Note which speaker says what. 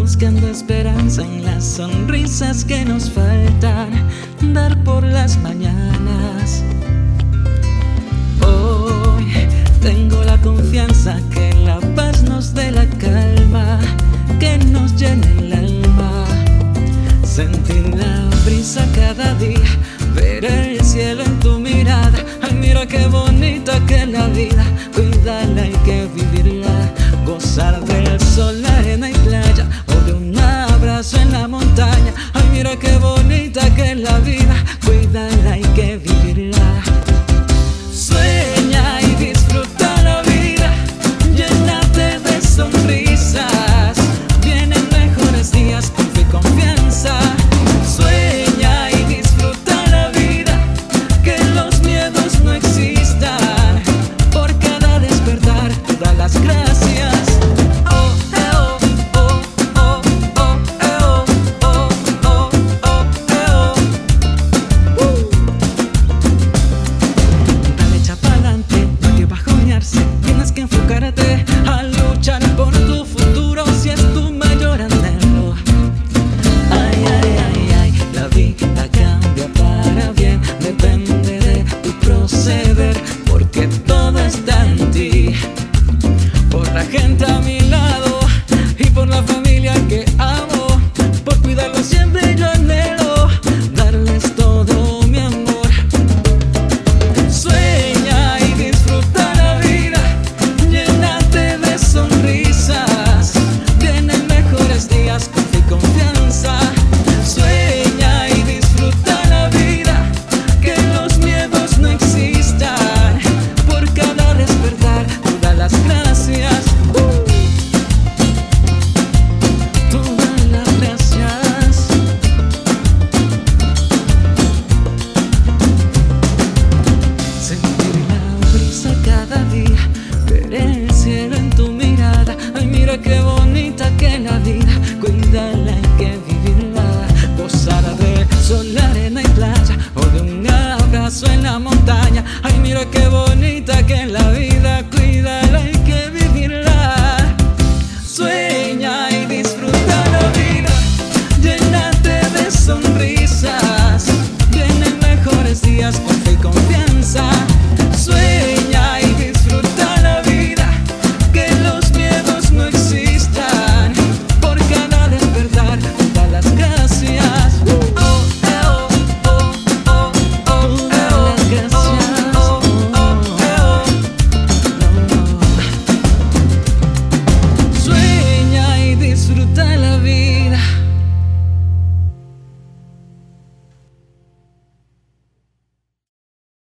Speaker 1: buscando esperanza en las sonrisas que nos faltan dar por las mañanas. Hoy tengo la confianza que la paz nos dé la calma, que nos llene el alma. Sentir la brisa cada día, ver el cielo en tu mirada. Ay, mira qué bonita que es la vida, cuídala, hay que vivirla. Gozar del sol, arena y playa, o de un abrazo en la montaña. Ay, mira qué bonita que es la vida, cuídala, hay que vivirla. Sueña y disfruta la vida, llénate de sonrisas. Vienen mejores días, con fe y confianza. Sueña y disfruta la vida, que los miedos no existan. Por cada despertar, da las gracias. Tienes que enfocarte a luchar por tu futuro si es tu mayor anhelo. Ay, ay, ay, ay, la vida cambia para bien, depende de tu proceder, porque todo está en ti. Por la gente a mí